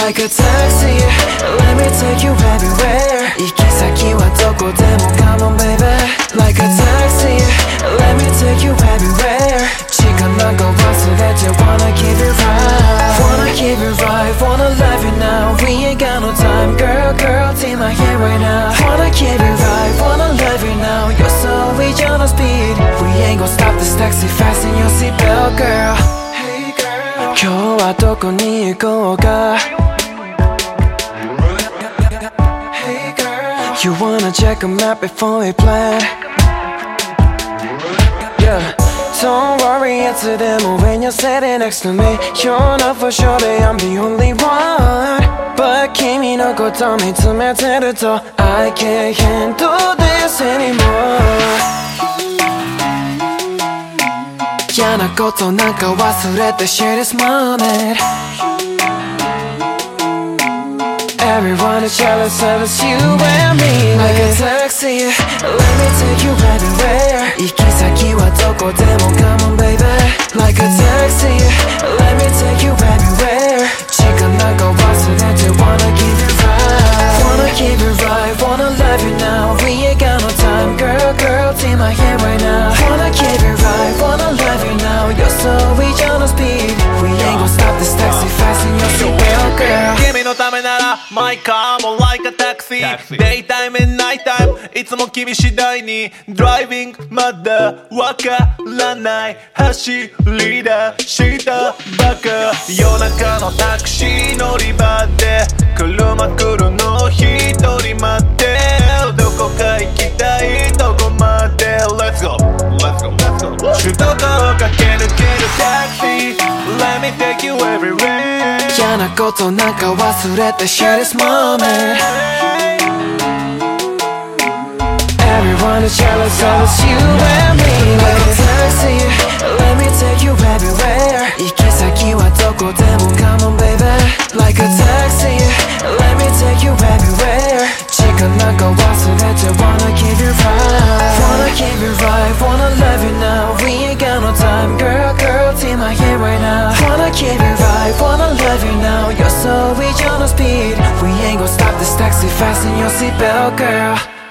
Like a taxi, let me take you everywhere. 行き先はどこでも Come on baby. Like a taxi, let me take you everywhere. 時間なんか忘れて Wanna keep it right. Wanna keep it right, wanna love you now. We ain't got no time, girl, girl, take my hand right now. Wanna keep it right, wanna love you now. You're so rich on the speed. We ain't gonna stop this taxi, fasten your seatbelt, girl. Hey girl, 今日はどこに行こうか。Hey girl, you wanna check a map before we plan? Yeah, don't worry, it's a demo when you're sitting next to me. You're not for sure that I'm the only one. But 君のこと見つめてると I can't handle this anymore. 嫌なことなんか忘れて Share this moment. Everyone is jealous of us, you and me. Like a taxi, let me take you everywhere. 行き先はどこでも Come on baby. Like a taxi, let me take you everywhere. 時間なんか忘れて Wanna keep it right. Wanna keep it right, wanna love you now. We ain't got no time, girl, girl, take my hand right now. Wanna keep it right, wanna love you now. You're so rich on the speed. We ain't gonna stop this taxi, fasten your seatbelt, girl. 君のためなら My carも like a taxi. Daytime and nighttime いつも君次第に Driving まだわからない走り出したばか夜中のタクシー乗り場で車来るの一人待ってどこか行きたいどこまで Let's go Let's go Let's go 首都高を駆け抜けるタクシー Let me take you everywhere 嫌なことなんか忘れて Share this moment. Everyone is jealous of us, you and me. Like a taxi, let me take you everywhere. 行き先はどこでも Come on baby. Like a taxi, let me take you everywhere. 時間なんか忘れて Wanna keep it right. Wanna keep it right, wanna love you now. We ain't got no time, girl, girl, take my hand right now. Wanna keep it right, wanna love you now. You're so rich on the speed. We ain't gonna stop this taxi, fasten your seatbelt, girl.